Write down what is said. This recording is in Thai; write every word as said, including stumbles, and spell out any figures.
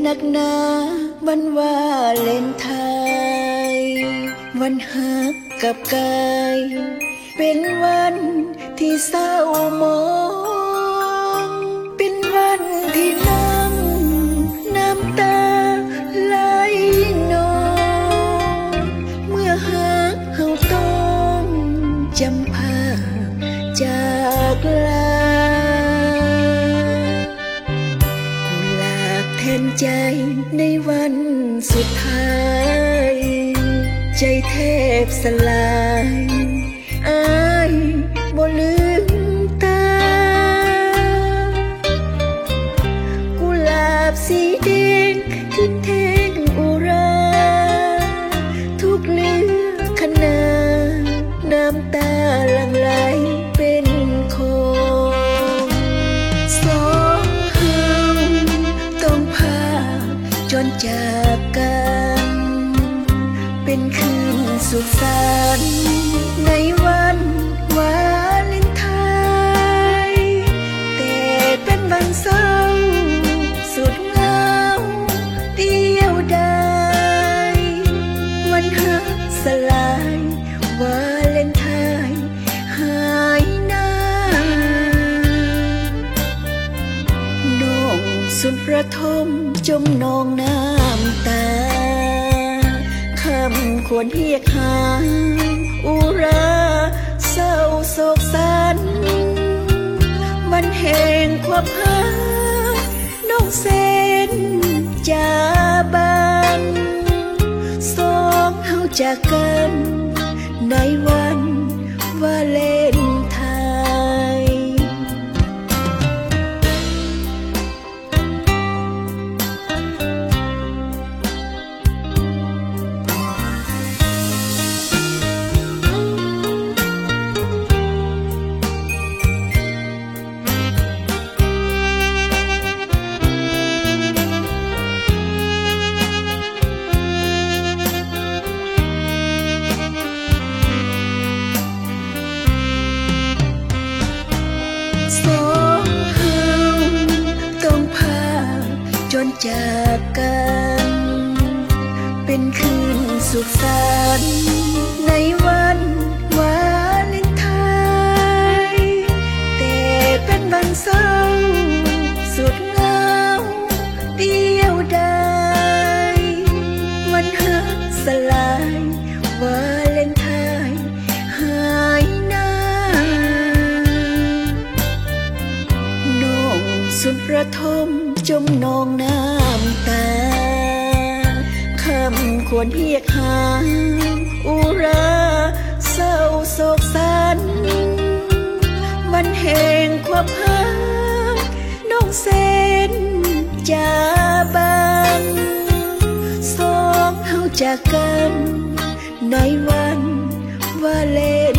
นักหนาวันวาเลนไทน์วันหักกับกายเป็นวันที่เศร้ามองเป็นวันที่น้ำน้ำตาไหลนองเมื่อหักเฮาต้องจำพาจากลากุหลาบแทนใจในวันสุดท้ายใจแทบสลายอายบ่ลืมตากุหลาบสีแดงที่แทงอุราทุกเลือขนาน้ำตาหลั่งไหลเป็นโคงสองเฮาต้องพาจนจากกันเป็นคืนสุขสันต์ในวันวาเลนไทน์แต่เป็นวันเศร้าสุดเหงาเดียวดายวันหักสลายวาเลนไทน์หายหน้าน้องสุดระทมจมนองน้ำตาคำควรเรียกหาอุราเศร้าโศกสันวันแห่งความหักน้องเส้นจาบันสองเฮาจากกันในวันวาเลนไทน์สองเฮาต้องพาจนจากกันเป็นคืนสุขสันต์ในวันวาเลนไทน์แต่เป็นวันเศร้าสุดเหงาเดียวดายวันหักสลายวาเลนไทน์หายหน้าน้องสุดระทมจมนองน้ำตาคำควรเรียกหาอุราเศร้าโศกสันวันแห่งความหักน้องเส้นจาบันสองเฮาจากกันในวันวาเล